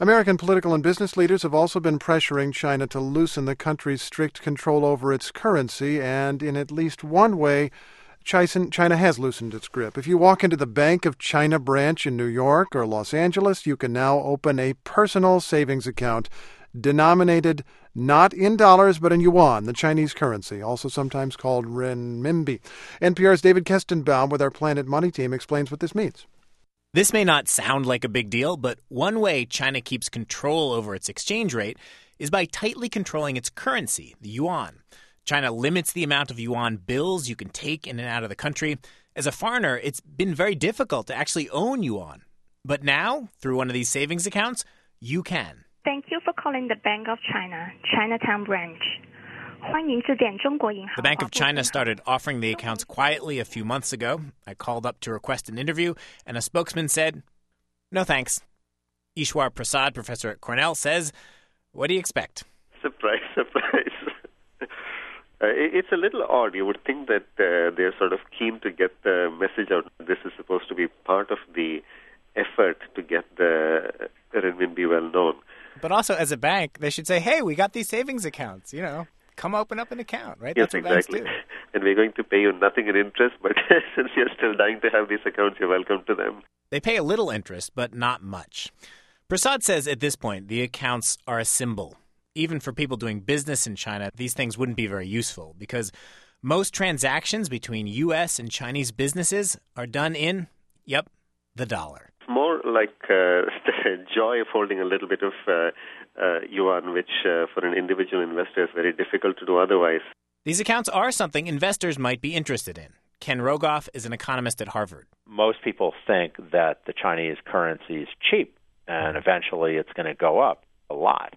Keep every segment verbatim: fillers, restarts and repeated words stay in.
American political and business leaders have also been pressuring China to loosen the country's strict control over its currency, and in at least one way, China has loosened its grip. If you walk into the Bank of China branch in New York or Los Angeles, you can now open a personal savings account denominated not in dollars but in yuan, the Chinese currency, also sometimes called renminbi. N P R's David Kestenbaum with our Planet Money team explains what this means. This may not sound like a big deal, but one way China keeps control over its exchange rate is by tightly controlling its currency, the yuan. China limits the amount of yuan bills you can take in and out of the country. As a foreigner, it's been very difficult to actually own yuan. But now, through one of these savings accounts, you can. Thank you for calling the Bank of China, Chinatown branch. The Bank of China started offering the accounts quietly a few months ago. I called up to request an interview, and a spokesman said, "No thanks." Ishwar Prasad, professor at Cornell, says, "What do you expect?" Surprise, surprise. uh, it's a little odd. You would think that uh, they're sort of keen to get the message out. This is supposed to be part of the effort to get the renminbi well known. But also, as a bank, they should say, hey, we got these savings accounts, you know. Come open up an account, right? Yes, That's what exactly. banks do. And we're going to pay you nothing in interest, but since you're still dying to have these accounts, you're welcome to them. They pay a little interest, but not much. Prasad says at this point, the accounts are a symbol. Even for people doing business in China, these things wouldn't be very useful because most transactions between U S and Chinese businesses are done in, yep, the dollar. It's more like uh, the joy of holding a little bit of uh, uh, yuan, which uh, for an individual investor is very difficult to do otherwise. These accounts are something investors might be interested in. Ken Rogoff is an economist at Harvard. Most people think that the Chinese currency is cheap, and eventually it's going to go up a lot.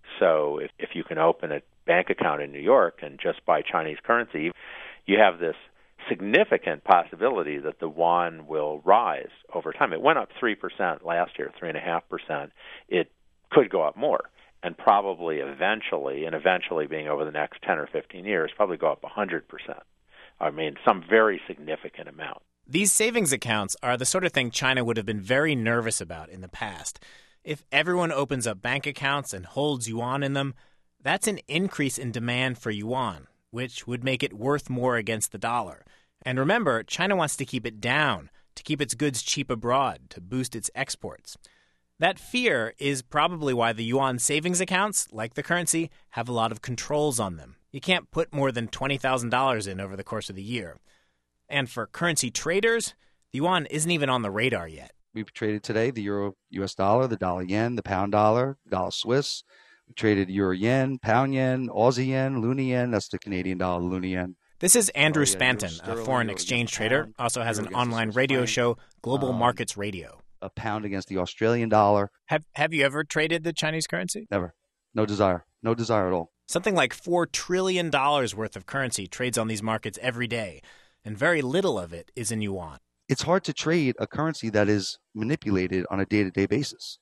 So if, if you can open a bank account in New York and just buy Chinese currency, you have this significant possibility that the yuan will rise over time. It went up three percent last year, three point five percent. It could go up more, and probably eventually, and eventually being over the next ten or fifteen years, probably go up one hundred percent. I mean, some very significant amount. These savings accounts are the sort of thing China would have been very nervous about in the past. If everyone opens up bank accounts and holds yuan in them, that's an increase in demand for yuan, which would make it worth more against the dollar. And remember, China wants to keep it down, to keep its goods cheap abroad, to boost its exports. That fear is probably why the yuan savings accounts, like the currency, have a lot of controls on them. You can't put more than twenty thousand dollars in over the course of the year. And for currency traders, the yuan isn't even on the radar yet. We've traded today the euro U S dollar, the dollar yen, the pound dollar, dollar Swiss. We traded euro yen, pound yen, Aussie yen, loonie yen. That's the Canadian dollar, loonie yen. This is Andrew Spanton, a foreign exchange trader, also has an online radio show, Global Markets Radio. A pound against the Australian dollar. Have Have you ever traded the Chinese currency? Never. No desire. No desire at all. Something like four trillion dollars worth of currency trades on these markets every day, and very little of it is in yuan. It's hard to trade a currency that is manipulated on a day-to-day basis.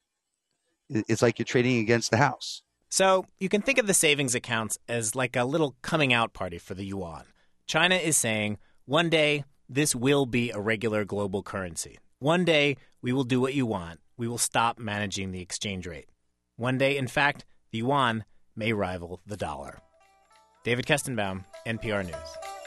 It's like you're trading against the house. So you can think of the savings accounts as like a little coming out party for the yuan. China is saying, one day, this will be a regular global currency. One day, we will do what you want. We will stop managing the exchange rate. One day, in fact, the yuan may rival the dollar. David Kestenbaum, N P R News.